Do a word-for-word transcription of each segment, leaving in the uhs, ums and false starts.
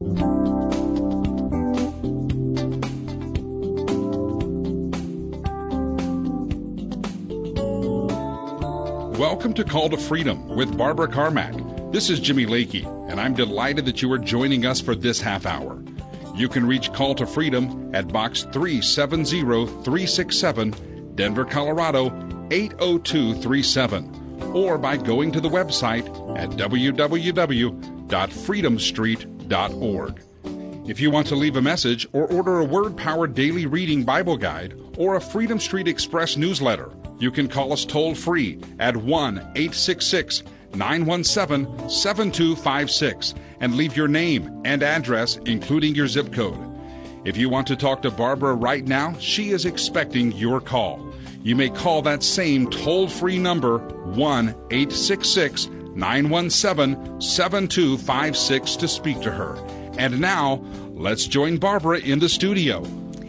Welcome to Call to Freedom with Barbara Carmack. This is Jimmy Lakey, and I'm delighted that you are joining us for this half hour. You can reach Call to Freedom at Box three seven zero three six seven, Denver, Colorado eight oh two three seven, or by going to the website at w w w dot freedom street dot org. If you want to leave a message or order a Word-powered daily reading Bible guide or a Freedom Street Express newsletter, you can call us toll-free at one eight six six, nine one seven, seven two five six and leave your name and address, including your zip code. If you want to talk to Barbara right now, she is expecting your call. You may call that same toll-free number, one eight six six, nine one seven, seven two five six, to speak to her. And now, let's join Barbara in the studio.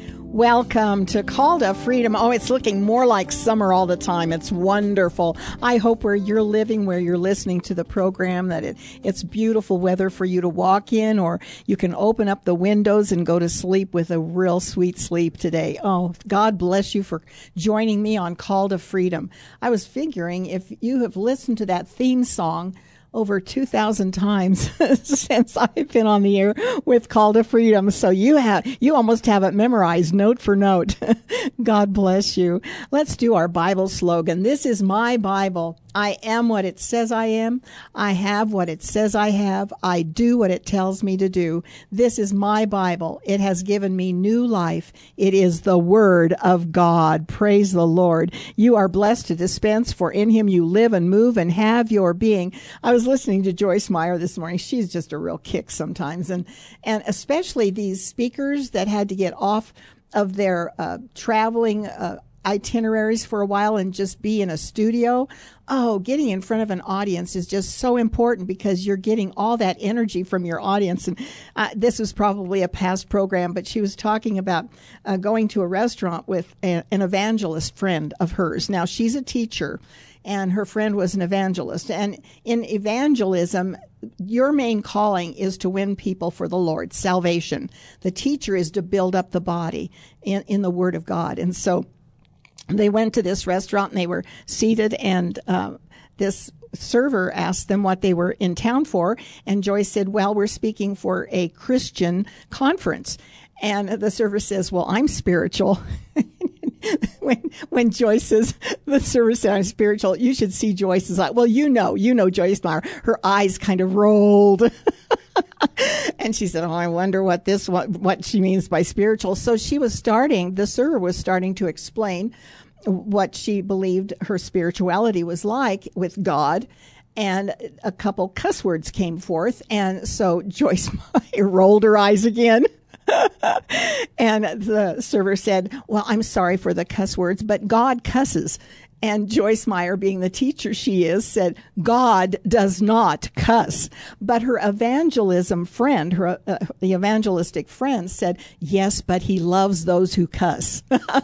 Welcome to Call to Freedom. Oh, it's looking more like summer all the time. It's wonderful. I hope where you're living, where you're listening to the program, that it, it's beautiful weather for you to walk in, or you can open up the windows and go to sleep with a real sweet sleep today. Oh, God bless you for joining me on Call to Freedom. I was figuring if you have listened to that theme song over two thousand times since I've been on the air with Call to Freedom. So you have, you almost have it memorized note for note. God bless you. Let's do our Bible slogan. This is my Bible. I am what it says I am. I have what it says I have. I do what it tells me to do. This is my Bible. It has given me new life. It is the Word of God. Praise the Lord. You are blessed to dispense, for in Him you live and move and have your being. I was listening to Joyce Meyer this morning. She's just a real kick sometimes. And, and especially these speakers that had to get off of their uh, traveling uh itineraries for a while and just be in a studio. Oh, getting in front of an audience is just so important because you're getting all that energy from your audience. And uh, this was probably a past program, but she was talking about uh, going to a restaurant with a, an evangelist friend of hers. Now, she's a teacher, and her friend was an evangelist. And in evangelism, your main calling is to win people for the Lord, salvation. The teacher is to build up the body in, in the Word of God. And so they went to this restaurant and they were seated, and uh, this server asked them what they were in town for. And Joyce said, well, we're speaking for a Christian conference. And the server says, well, I'm spiritual. when when Joyce says, the server said, I'm spiritual, you should see Joyce's eye. Well, you know, you know Joyce Meyer. Her eyes kind of rolled. And she said, oh, I wonder what this, what, what she means by spiritual. So she was starting, the server was starting to explain what she believed her spirituality was like with God. And a couple cuss words came forth. And so Joyce Meyer rolled her eyes again. And the server said, well, I'm sorry for the cuss words, but God cusses. And Joyce Meyer, being the teacher she is, said, God does not cuss. But her evangelism friend, her uh, the evangelistic friend said, yes, but he loves those who cuss.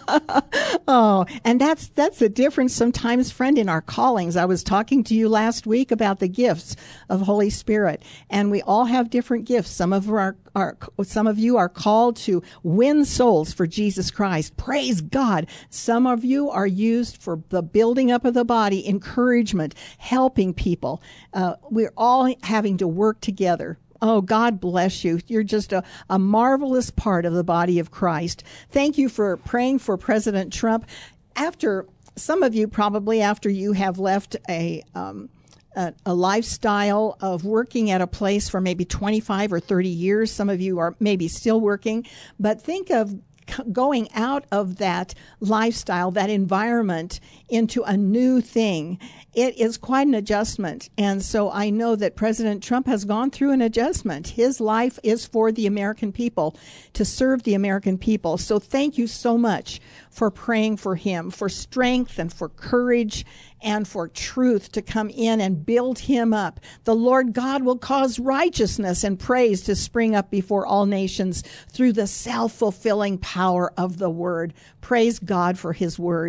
Oh, and that's that's the difference sometimes, friend, in our callings. I was talking to you last week about the gifts of Holy Spirit, and we all have different gifts. Some of our Are, some of you are called to win souls for Jesus Christ. Praise God. Some of you are used for the building up of the body, encouragement, helping people. Uh, we're all having to work together. Oh, God bless you. You're just a, a marvelous part of the body of Christ. Thank you for praying for President Trump. After, some of you probably after you have left a um, A, a lifestyle of working at a place for maybe twenty-five or thirty years. Some of you are maybe still working, but think of going out of that lifestyle, that environment, into a new thing. It is quite an adjustment. And so I know that President Trump has gone through an adjustment. His life is for the American people, to serve the American people. So thank you so much for praying for him, for strength and for courage and for truth to come in and build him up. The Lord God will cause righteousness and praise to spring up before all nations through the self-fulfilling power of the Word. Praise God for His Word.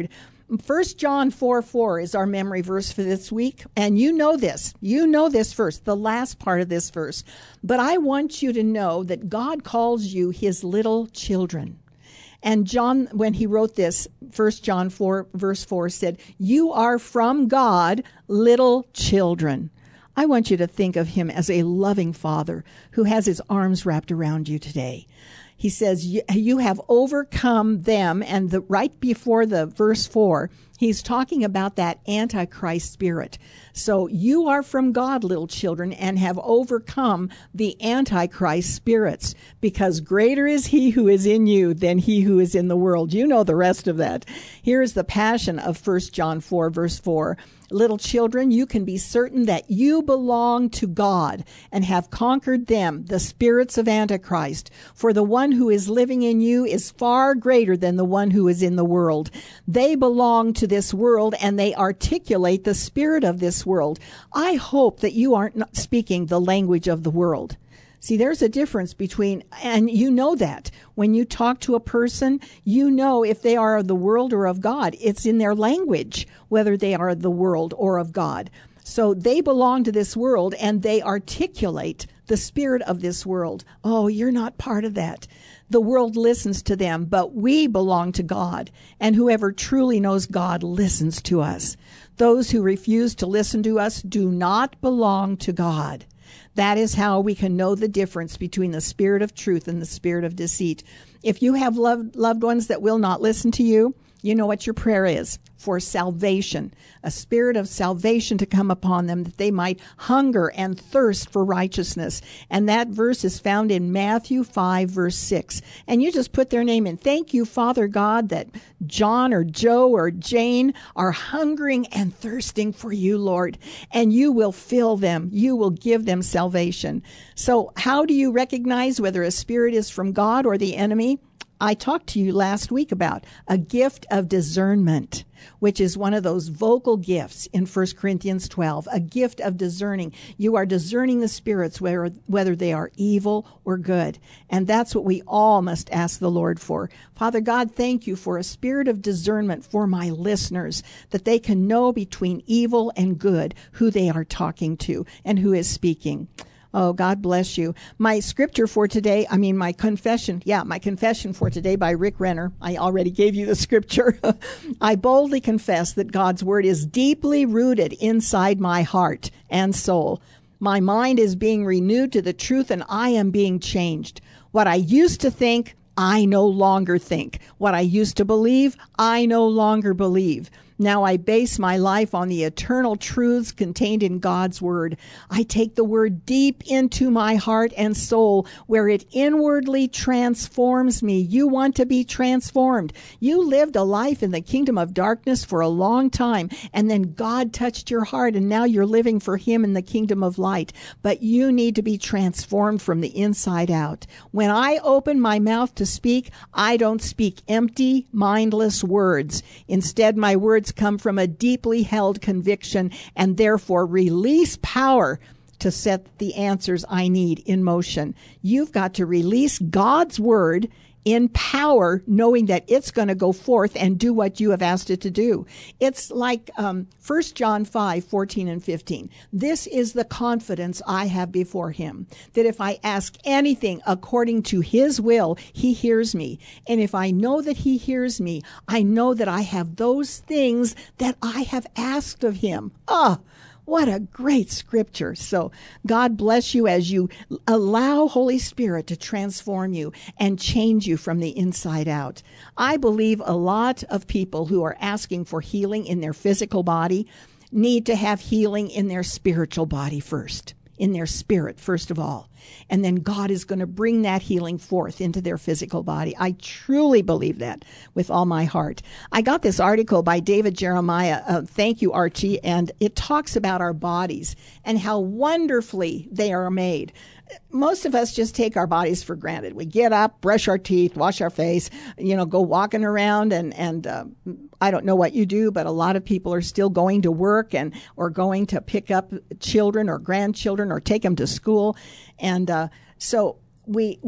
First John four four is our memory verse for this week. And you know this. You know this verse, the last part of this verse. But I want you to know that God calls you his little children. And John, when he wrote this, First John four, verse four, said, you are from God, little children. I want you to think of him as a loving father who has his arms wrapped around you today. He says, you have overcome them. And the, right before the verse four, he's talking about that Antichrist spirit. So you are from God, little children, and have overcome the Antichrist spirits, because greater is he who is in you than he who is in the world. You know the rest of that. Here is the passion of First John four, verse four. Little children, you can be certain that you belong to God and have conquered them, the spirits of Antichrist. For the one who is living in you is far greater than the one who is in the world. They belong to this world and they articulate the spirit of this world. I hope that you aren't speaking the language of the world. See, there's a difference between, and you know that. When you talk to a person, you know if they are of the world or of God. It's in their language, whether they are of the world or of God. So they belong to this world, and they articulate the spirit of this world. Oh, you're not part of that. The world listens to them, but we belong to God, and whoever truly knows God listens to us. Those who refuse to listen to us do not belong to God. That is how we can know the difference between the spirit of truth and the spirit of deceit. If you have loved, loved ones that will not listen to you, you know what your prayer is: for salvation, a spirit of salvation to come upon them, that they might hunger and thirst for righteousness. And that verse is found in Matthew five, verse six. And you just put their name in. Thank you, Father God, that John or Joe or Jane are hungering and thirsting for you, Lord. And you will fill them. You will give them salvation. So how do you recognize whether a spirit is from God or the enemy? I talked to you last week about a gift of discernment, which is one of those vocal gifts in First Corinthians twelve, a gift of discerning. You are discerning the spirits, whether, whether they are evil or good. And that's what we all must ask the Lord for. Father God, thank you for a spirit of discernment for my listeners, that they can know between evil and good who they are talking to and who is speaking. Oh, God bless you. My scripture for today, I mean, my confession, yeah, my confession for today by Rick Renner. I already gave you the scripture. I boldly confess that God's word is deeply rooted inside my heart and soul. My mind is being renewed to the truth, and I am being changed. What I used to think, I no longer think. What I used to believe, I no longer believe. Now I base my life on the eternal truths contained in God's word. I take the word deep into my heart and soul, where it inwardly transforms me. You want to be transformed. You lived a life in the kingdom of darkness for a long time, and then God touched your heart, and now you're living for him in the kingdom of light. But you need to be transformed from the inside out. When I open my mouth to speak, I don't speak empty, mindless words. Instead, my words come from a deeply held conviction, and therefore release power to set the answers I need in motion. You've got to release God's word in power, knowing that it's going to go forth and do what you have asked it to do. It's like um, First John five, fourteen and fifteen. This is the confidence I have before him, that if I ask anything according to his will, he hears me. And if I know that he hears me, I know that I have those things that I have asked of him. Ah! What a great scripture. So God bless you as you allow Holy Spirit to transform you and change you from the inside out. I believe a lot of people who are asking for healing in their physical body need to have healing in their spiritual body first, in their spirit first of all. And then God is going to bring that healing forth into their physical body. I truly believe that with all my heart. I got this article by David Jeremiah. Uh, thank you, Archie. And it talks about our bodies and how wonderfully they are made. Most of us just take our bodies for granted. We get up, brush our teeth, wash our face, you know, go walking around, and, and uh, I don't know what you do, but a lot of people are still going to work and or going to pick up children or grandchildren or take them to school. And uh, so we we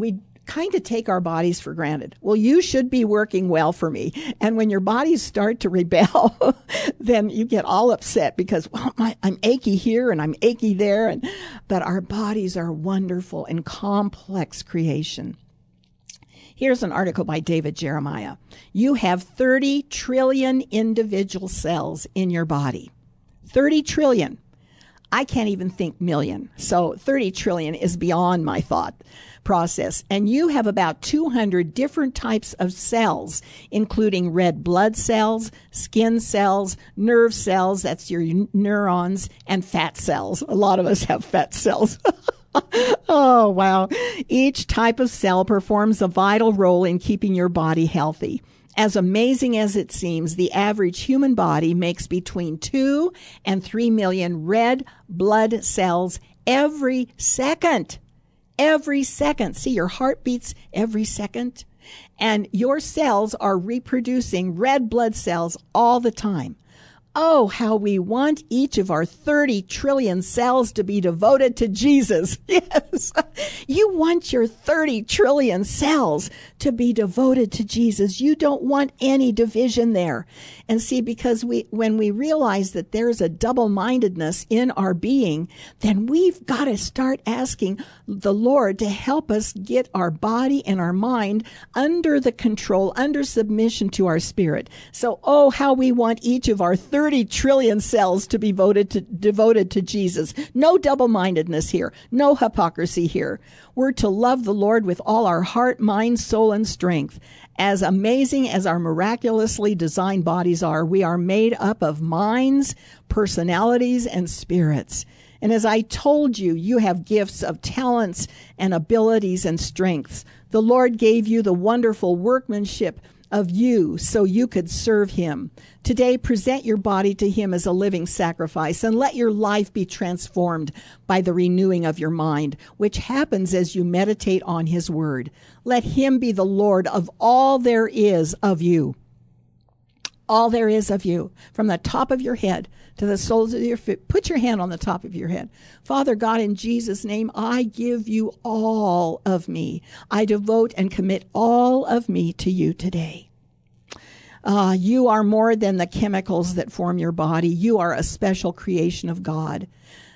kind of take our bodies for granted. Well, you should be working well for me. And when your bodies start to rebel, then you get all upset because, well, my, I'm achy here and I'm achy there. And, but our bodies are wonderful and complex creation. Here's an article by David Jeremiah. You have thirty trillion individual cells in your body. thirty trillion. I can't even think million. So thirty trillion is beyond my thought process. And you have about two hundred different types of cells, including red blood cells, skin cells, nerve cells, that's your neurons, and fat cells. A lot of us have fat cells. Oh, wow. Each type of cell performs a vital role in keeping your body healthy. As amazing as it seems, the average human body makes between two and three million red blood cells every second. Every second. See, your heart beats every second. And your cells are reproducing red blood cells all the time. Oh, how we want each of our thirty trillion cells to be devoted to Jesus. Yes. You want your thirty trillion cells to be devoted to Jesus. You don't want any division there. And see, because we, when we realize that there's a double-mindedness in our being, then we've got to start asking the Lord to help us get our body and our mind under the control, under submission to our spirit. So, oh, how we want each of our thirty trillion cells to be voted to, devoted to Jesus. No double-mindedness here. No hypocrisy here. We're to love the Lord with all our heart, mind, soul, and strength. As amazing as our miraculously designed bodies are, we are made up of minds, personalities, and spirits. And as I told you, you have gifts of talents and abilities and strengths. The Lord gave you the wonderful workmanship of you so you could serve him. Today, present your body to him as a living sacrifice and let your life be transformed by the renewing of your mind, which happens as you meditate on his word. Let him be the Lord of all there is of you. All there is of you, from the top of your head to the soles of your feet. Put your hand on the top of your head. Father God, in Jesus' name, I give you all of me. I devote and commit all of me to you today. Uh, you are more than the chemicals that form your body. You are a special creation of God.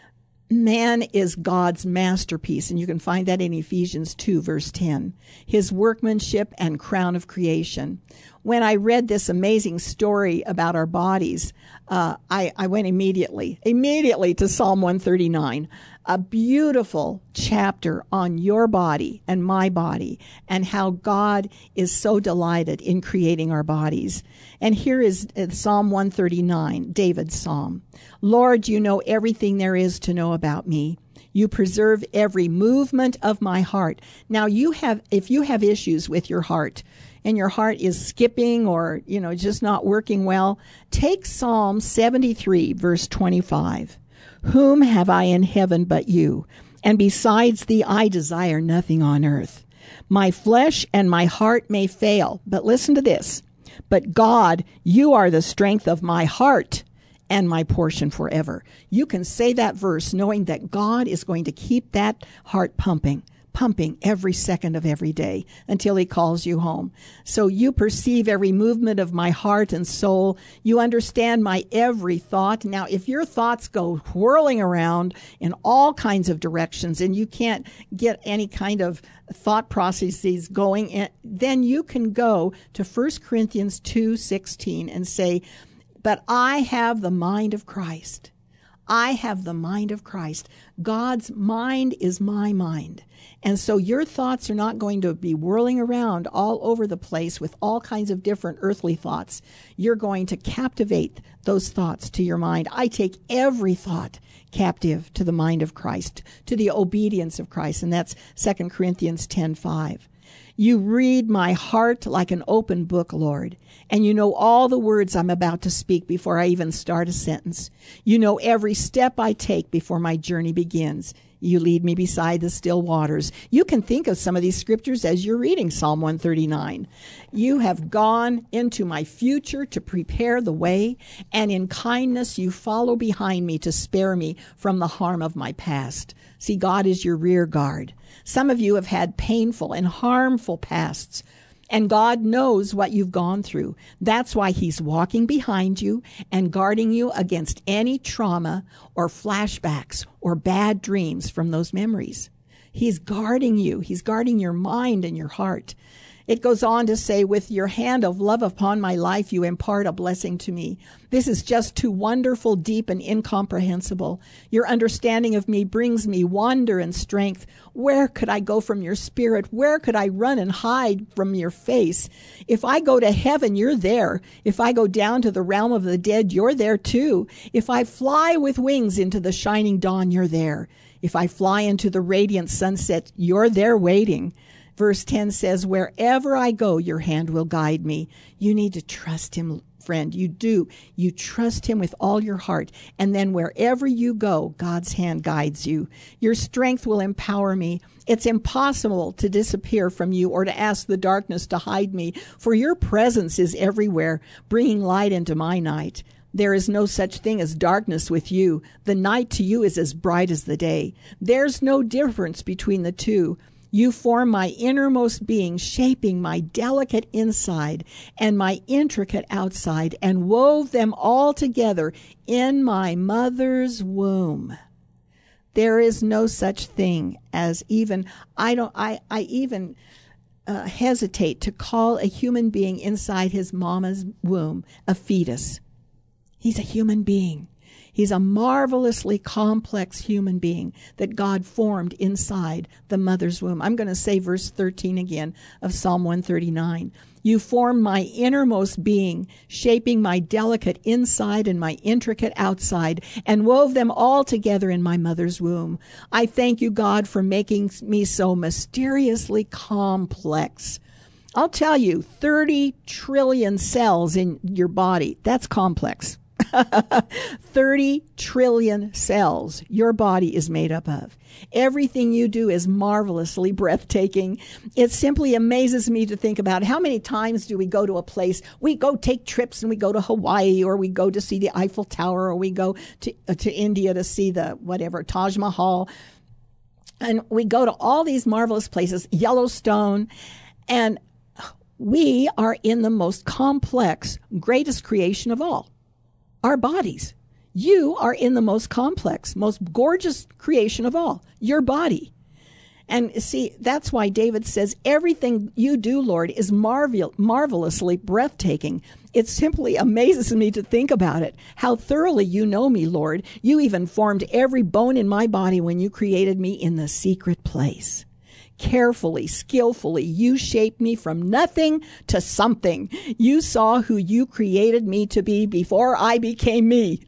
Man is God's masterpiece, and you can find that in Ephesians two, verse ten. His workmanship and crown of creation. When I read this amazing story about our bodies, uh, I, I went immediately, immediately to Psalm one thirty-nine, a beautiful chapter on your body and my body and how God is so delighted in creating our bodies. And here is Psalm one thirty-nine, David's psalm. Lord, you know everything there is to know about me. You preserve every movement of my heart. Now, you have, if you have issues with your heart, and your heart is skipping or, you know, just not working well, take Psalm seventy-three, verse twenty-five. Whom have I in heaven but you? And besides thee, I desire nothing on earth. My flesh and my heart may fail, but listen to this. But God, you are the strength of my heart and my portion forever. You can say that verse knowing that God is going to keep that heart pumping. pumping every second of every day until he calls you home. So you perceive every movement of my heart and soul. You understand my every thought. Now, if your thoughts go whirling around in all kinds of directions and you can't get any kind of thought processes going, then you can go to First Corinthians two sixteen and say, but I have the mind of Christ. I have the mind of Christ. God's mind is my mind. And so your thoughts are not going to be whirling around all over the place with all kinds of different earthly thoughts. You're going to captivate those thoughts to your mind. I take every thought captive to the mind of Christ, to the obedience of Christ. And that's Second Corinthians ten five. You read my heart like an open book, Lord, and you know all the words I'm about to speak before I even start a sentence. You know every step I take before my journey begins. You lead me beside the still waters. You can think of some of these scriptures as you're reading Psalm one thirty-nine. You have gone into my future to prepare the way, and in kindness you follow behind me to spare me from the harm of my past. See, God is your rear guard. Some of you have had painful and harmful pasts, and God knows what you've gone through. That's why he's walking behind you and guarding you against any trauma or flashbacks or bad dreams from those memories. He's guarding you. He's guarding your mind and your heart. It goes on to say, with your hand of love upon my life, you impart a blessing to me. This is just too wonderful, deep, and incomprehensible. Your understanding of me brings me wonder and strength. Where could I go from your spirit? Where could I run and hide from your face? If I go to heaven, you're there. If I go down to the realm of the dead, you're there too. If I fly with wings into the shining dawn, you're there. If I fly into the radiant sunset, you're there waiting. Verse ten says, wherever I go, your hand will guide me. You need to trust him, friend. You do. You trust him with all your heart. And then wherever you go, God's hand guides you. Your strength will empower me. It's impossible to disappear from you or to ask the darkness to hide me, for your presence is everywhere, bringing light into my night. There is no such thing as darkness with you. The night to you is as bright as the day. There's no difference between the two. You form my innermost being, shaping my delicate inside and my intricate outside, and wove them all together in my mother's womb. There is no such thing as even, I don't, I, I even uh, hesitate to call a human being inside his mama's womb a fetus. He's a human being. He's a marvelously complex human being that God formed inside the mother's womb. I'm going to say verse thirteen again of Psalm one thirty-nine. You formed my innermost being, shaping my delicate inside and my intricate outside, and wove them all together in my mother's womb. I thank you, God, for making me so mysteriously complex. I'll tell you, thirty trillion cells in your body, that's complex. thirty trillion cells your body is made up of. Everything you do is marvelously breathtaking. It simply amazes me to think about how many times do we go to a place, we go take trips and we go to Hawaii, or we go to see the Eiffel Tower, or we go to, uh, to India to see the whatever, Taj Mahal. And we go to all these marvelous places, Yellowstone, and we are in the most complex, greatest creation of all. Our bodies. You are in the most complex, most gorgeous creation of all, your body. And see, that's why David says, everything you do, Lord, is marvel- marvelously breathtaking. It simply amazes me to think about it. How thoroughly you know me, Lord. You even formed every bone in my body when you created me in the secret place. Carefully, skillfully, you shaped me from nothing to something. You saw who you created me to be before I became me.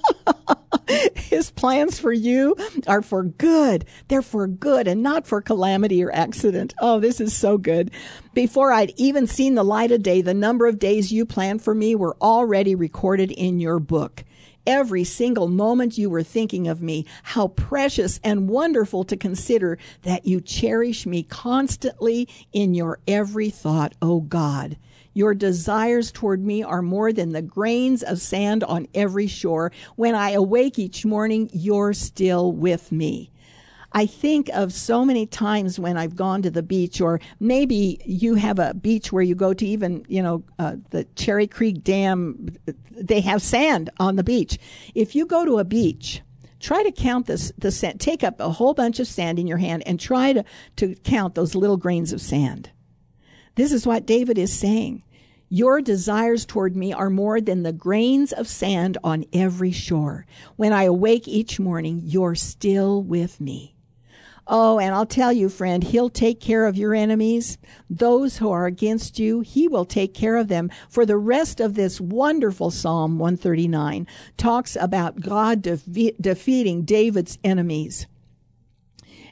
His plans for you are for good. They're for good and not for calamity or accident. Oh, this is so good. Before I'd even seen the light of day, the number of days you planned for me were already recorded in your book. Every single moment you were thinking of me, how precious and wonderful to consider that you cherish me constantly in your every thought, O God. Your desires toward me are more than the grains of sand on every shore. When I awake each morning, you're still with me. I think of so many times when I've gone to the beach, or maybe you have a beach where you go to, even, you know, uh, the Cherry Creek Dam, they have sand on the beach. If you go to a beach, try to count this, the sand, take up a whole bunch of sand in your hand and try to, to count those little grains of sand. This is what David is saying. Your desires toward me are more than the grains of sand on every shore. When I awake each morning, you're still with me. Oh, and I'll tell you, friend, he'll take care of your enemies. Those who are against you, he will take care of them. For the rest of this wonderful Psalm one thirty-nine talks about God defe- defeating David's enemies.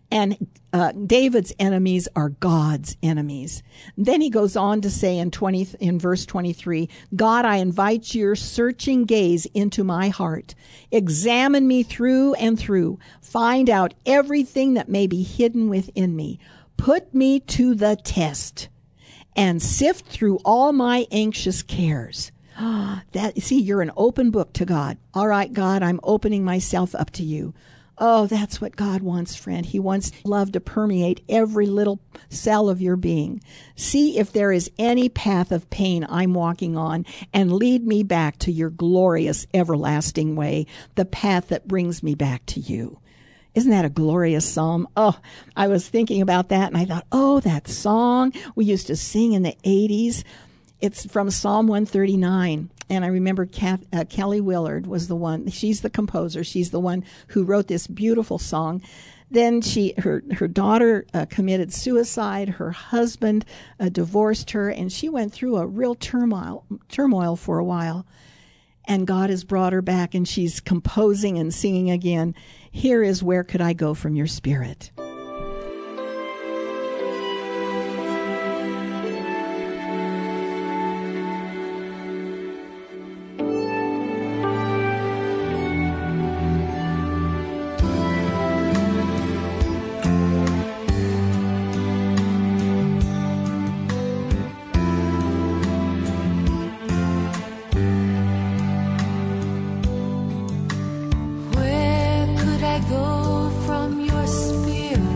And uh, David's enemies are God's enemies. Then he goes on to say in twenty in verse twenty-three, God, I invite your searching gaze into my heart. Examine me through and through. Find out everything that may be hidden within me. Put me to the test and sift through all my anxious cares. That, see, you're an open book to God. All right, God, I'm opening myself up to you. Oh, that's what God wants, friend. He wants love to permeate every little cell of your being. See if there is any path of pain I'm walking on, and lead me back to your glorious, everlasting way, the path that brings me back to you. Isn't that a glorious psalm? Oh, I was thinking about that, and I thought, oh, that song we used to sing in the eighties. It's from Psalm one thirty-nine. And I remember Kath, uh, Kelly Willard was the one. She's the composer. She's the one who wrote this beautiful song. Then she, her, her daughter uh, committed suicide. Her husband uh, divorced her, and she went through a real turmoil, turmoil for a while. And God has brought her back, and she's composing and singing again. Here is Where Could I Go From Your Spirit? Where could I go from your spirit?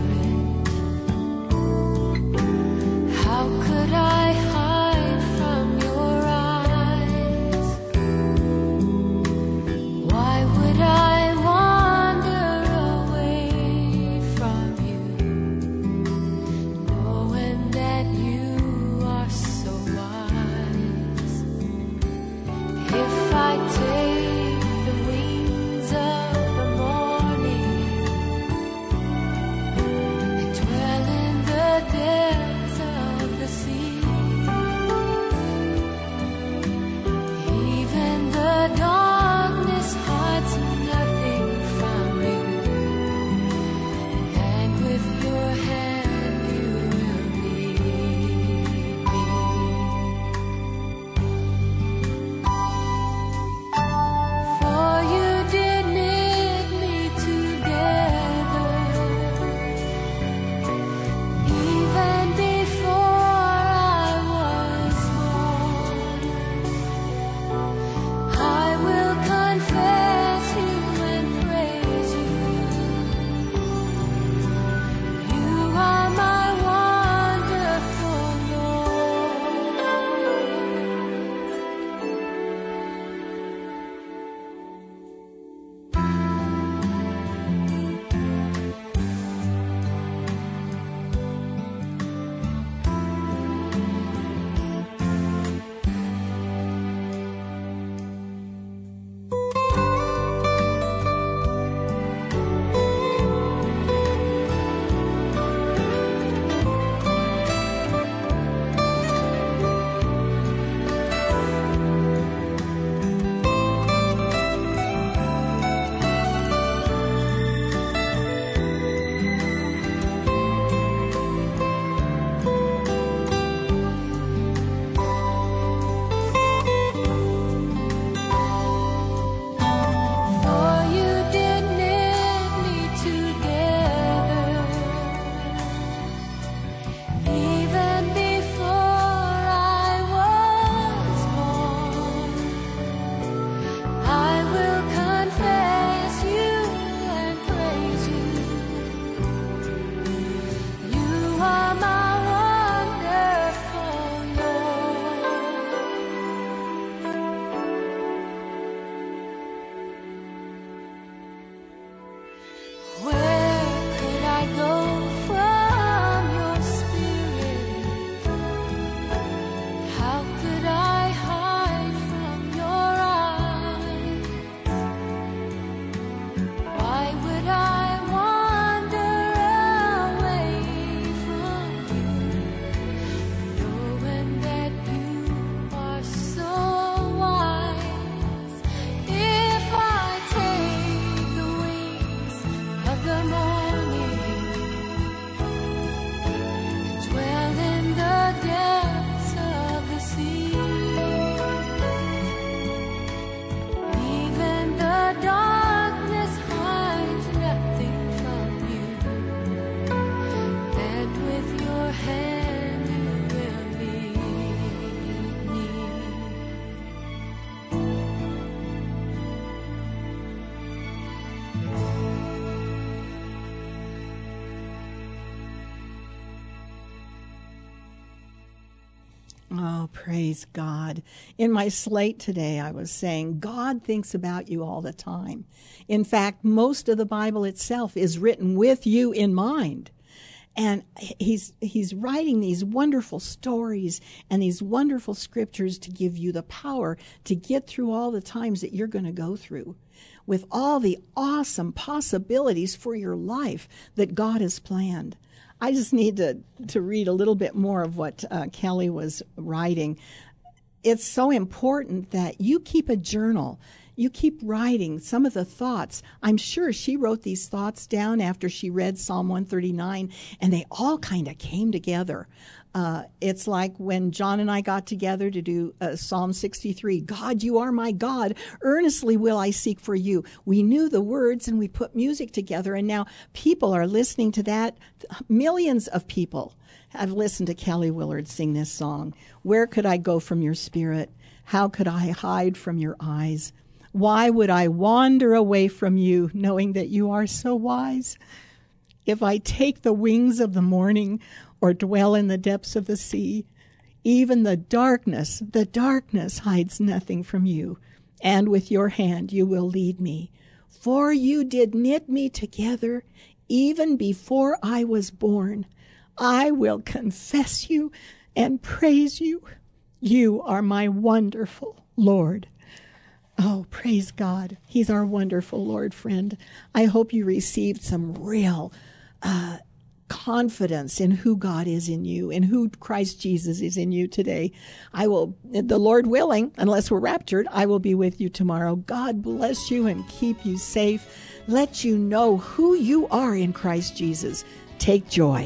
Oh, praise God. In my slate today, I was saying God thinks about you all the time. In fact, most of the Bible itself is written with you in mind. And he's he's writing these wonderful stories and these wonderful scriptures to give you the power to get through all the times that you're going to go through, with all the awesome possibilities for your life that God has planned. I just need to, to read a little bit more of what uh, Kelly was writing. It's so important that you keep a journal. You keep writing some of the thoughts. I'm sure she wrote these thoughts down after she read Psalm one thirty-nine, and they all kind of came together. Uh, it's like when John and I got together to do uh, Psalm sixty-three. God, you are my God. Earnestly will I seek for you. We knew the words and we put music together, and now people are listening to that. Millions of people have listened to Kelly Willard sing this song. Where could I go from your spirit? How could I hide from your eyes? Why would I wander away from you, knowing that you are so wise? If I take the wings of the morning or dwell in the depths of the sea, even the darkness, the darkness hides nothing from you, and with your hand you will lead me. For you did knit me together even before I was born. I will confess you and praise you. You are my wonderful Lord. Oh, praise God. He's our wonderful Lord, friend. I hope you received some real uh, confidence in who God is in you, in who Christ Jesus is in you today. I will, the Lord willing, unless we're raptured, I will be with you tomorrow. God bless you and keep you safe. Let you know who you are in Christ Jesus. Take joy.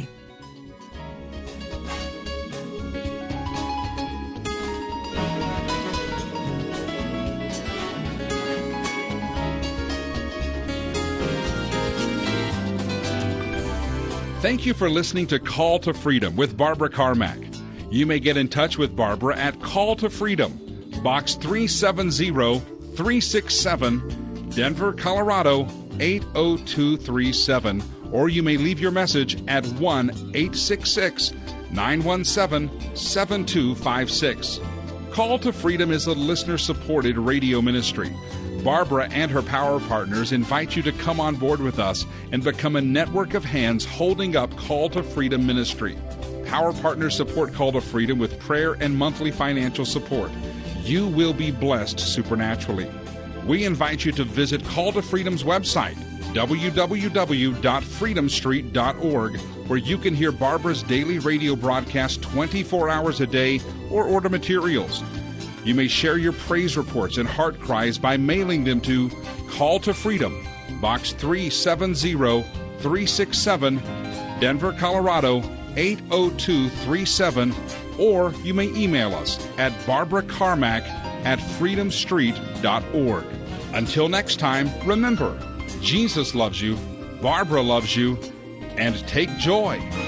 Thank you for listening to Call to Freedom with Barbara Carmack. You may get in touch with Barbara at Call to Freedom, Box three seven zero, three six seven, Denver, Colorado eight oh two three seven, or you may leave your message at one eight six six, nine one seven, seven two five six. Call to Freedom is a listener-supported radio ministry. Barbara and her power partners invite you to come on board with us and become a network of hands holding up Call to Freedom ministry. Power partners support Call to Freedom with prayer and monthly financial support. You will be blessed supernaturally. We invite you to visit Call to Freedom's website, w w w dot freedom street dot org, where you can hear Barbara's daily radio broadcast twenty-four hours a day or order materials. You may share your praise reports and heart cries by mailing them to Call to Freedom, Box three seven zero, three six seven, Denver, Colorado eight oh two three seven, or you may email us at barbara carmack at freedom street dot org. Until next time, remember, Jesus loves you, Barbara loves you, and take joy.